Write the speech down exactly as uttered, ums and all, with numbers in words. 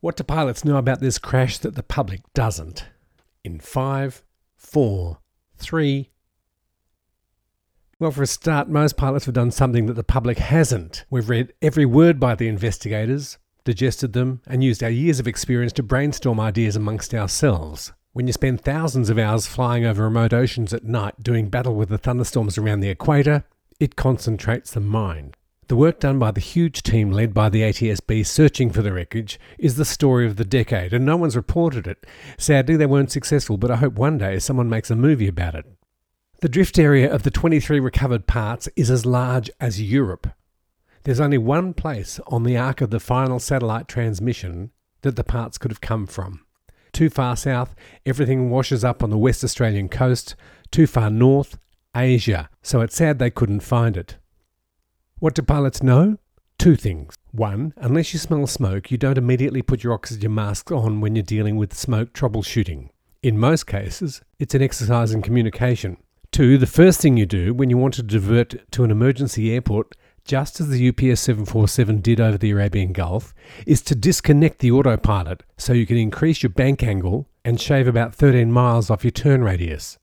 What do pilots know about this crash that the public doesn't? In five, four, three... Well, for a start, most pilots have done something that the public hasn't. We've read every word by the investigators, digested them, and used our years of experience to brainstorm ideas amongst ourselves. When you spend thousands of hours flying over remote oceans at night doing battle with the thunderstorms around the equator, it concentrates the mind. The work done by the huge team led by the A T S B searching for the wreckage is the story of the decade, and no one's reported it. Sadly, they weren't successful, but I hope one day someone makes a movie about it. The drift area of the twenty-three recovered parts is as large as Europe. There's only one place on the arc of the final satellite transmission that the parts could have come from. Too far south, everything washes up on the West Australian coast. Too far north, Asia. So it's sad they couldn't find it. What do pilots know? Two things. One, unless you smell smoke, you don't immediately put your oxygen mask on when you're dealing with smoke troubleshooting. In most cases, it's an exercise in communication. Two, the first thing you do when you want to divert to an emergency airport, just as the U P S seven forty-seven did over the Arabian Gulf, is to disconnect the autopilot so you can increase your bank angle and shave about thirteen miles off your turn radius.